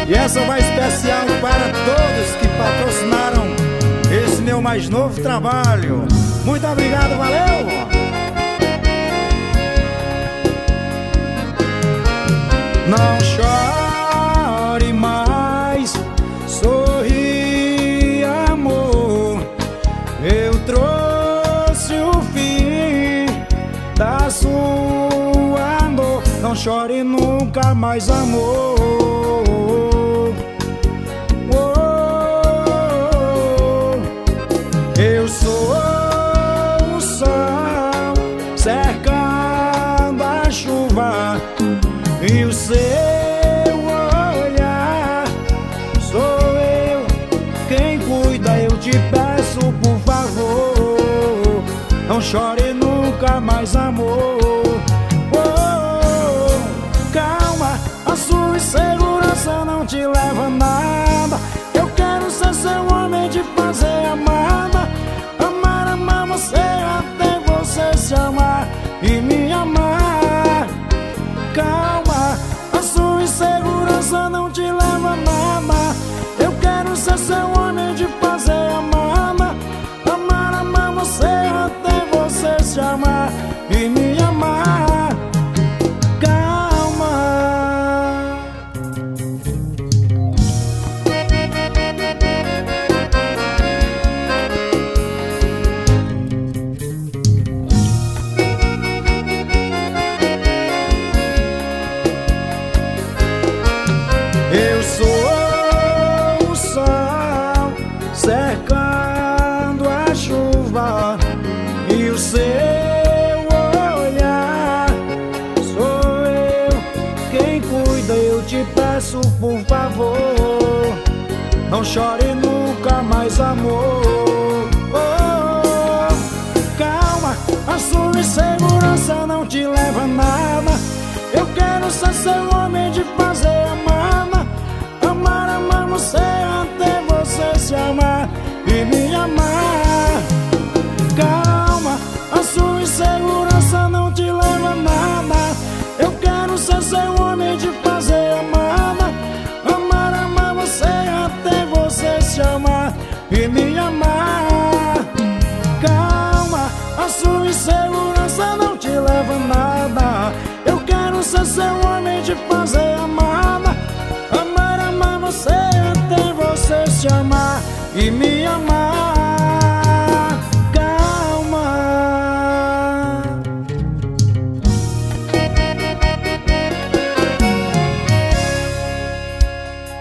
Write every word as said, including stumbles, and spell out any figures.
E essa vai especial para todos que patrocinaram esse meu mais novo trabalho. Muito obrigado, valeu! Não chore mais, sorri, amor. Eu trouxe o fim da sua dor. Não chore nunca mais, amor. Eu sou o sol cercando a chuva, e o seu olhar sou eu quem cuida. Eu te peço, por favor, não chore nunca mais, amor. Oh, calma, a sua insegurança não te leva a nada. Eu quero ser seu homem, de fazer amada. Amar, amar você até você se amar e me amar. Calma, a sua insegurança não te leva a nada. Eu quero ser seu homem, de fazer amada. Amar, amar você até você se amar e me amar. Calma. Eu sou o sol cercando a chuva, e o seu olhar sou eu quem cuida. Eu te peço, por favor, não chore nunca mais, amor. Oh, calma, a sua insegurança não te leva a nada. Eu quero ser seu homem, de fazer amada. Amar, amar você até você se amar e me amar. Calma, a sua insegurança não te leva a nada. Eu quero ser seu homem, de fazer amada. Amar, amar você até você se amar e me amar. Calma, a sua insegurança não te leva a nada. Eu quero ser seu homem, de fazer amada. Amar, amar você até você se amar e me amar.